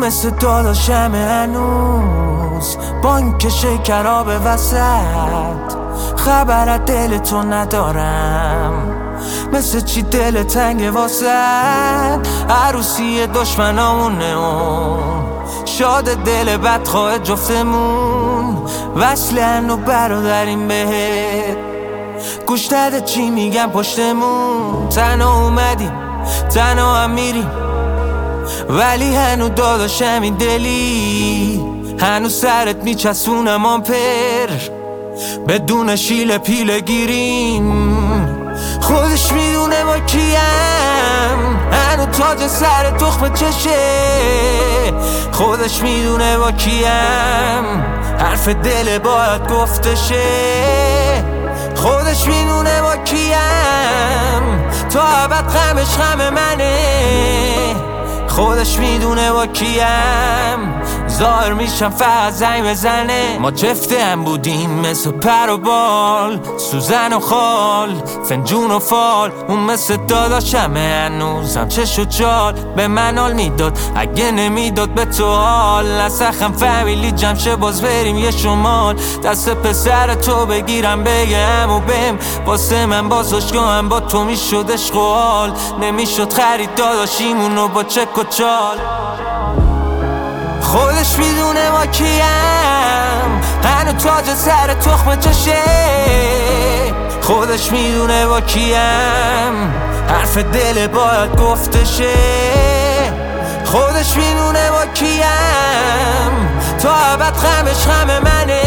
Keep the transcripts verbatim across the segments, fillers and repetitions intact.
مثل داداشم هنوز با این که شکراب وسط خبر از دل تو ندارم، مثل چی دل تنگ واسد عروسی دشمنامونه اون شاد دل بدخواه جفتمون وصلن و برادریم بهت گوش داده چی میگم پشتمون تنها اومدیم تنها هم میریم ولی هنو داداشم این دلی هنو سرت میچسونم آمپر بدون شیل پیله گیریم خودش میدونه با کیم هنو تاج سر تخم چشه خودش میدونه با کیم حرف دل باید گفتشه خودش میدونه با کیم تا ابد غمش غم منه خودش میدونه با کیم ظاهر میشم فقط زنگ بزنه ما جفته هم بودیم مثل پر و بال سوزن و خال فنجون و فال اون مثل داداشمه هنوزم چش و جال به من حال میداد اگه نمیداد به تو حال نسخم فامیلی جمشه باز بریم یه شمال دست پسر تو بگیرم بگم و بهم واسه من بازاشگاهم با تو میشد عشق و حال نمیشد خرید داداشیمونو با چک و چال خودش میدونه ما کیم هنو تاج سر تخم چشه خودش میدونه با کیم حرف دل باید گفتشه خودش میدونه با کیم تا ابد غمش غم منه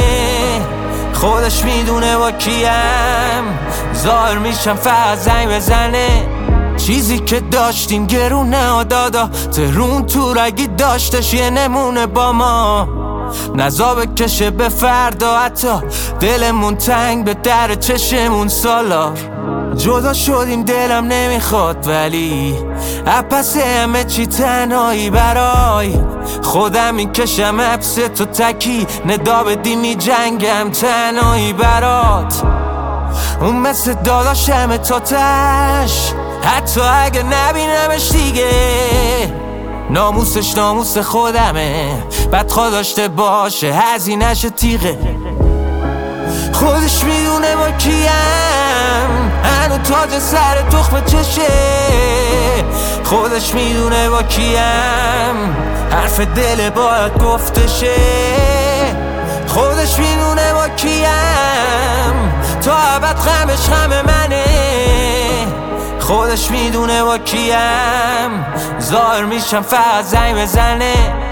خودش میدونه با کیم ظاهر میشم فقط زنگ بزنه چیزی که داشتیم گرونه دادا ترون تو رگی داشتش یه نمونه با ما نزا بکشه به فردا حتی دلمون تنگ به در چشمون سالار جدا شدیم دلم نمیخواد ولی اپس همه چی تنهایی برای خودم میکشم حبس تو تکی ندا بدی می جنگم تنهایی برات اون مثل داداشم تا تش حتی اگه نبینمش دیگه ناموسش ناموس خودمه بدخواه داشته باشه هزینه‌ش تیغه خودش میدونه با کیم هنو تاج سر تخم چشه خودش میدونه با کیم حرف دل باید گفتشه خودش میدونه با کیم تا ابد غمش غم منه خودش میدونه با کیم ظاهر میشم فقط زنگ بزنه